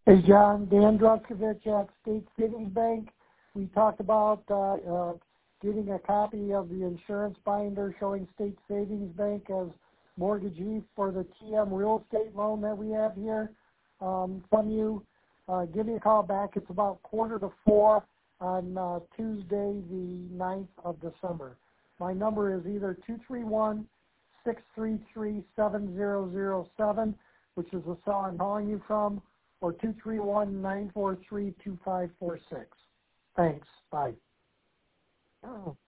Hey, John. Dan Druskovich at State Savings Bank. We talked about getting a copy of the insurance binder showing State Savings Bank as mortgagee for the TM real estate loan that we have here from you. Give me a call back. It's about 3:45 on Tuesday, the 9th of December. My number is either 231-633-7007, which is the cell I'm calling you from, or 231-943-2546. Thanks. Bye.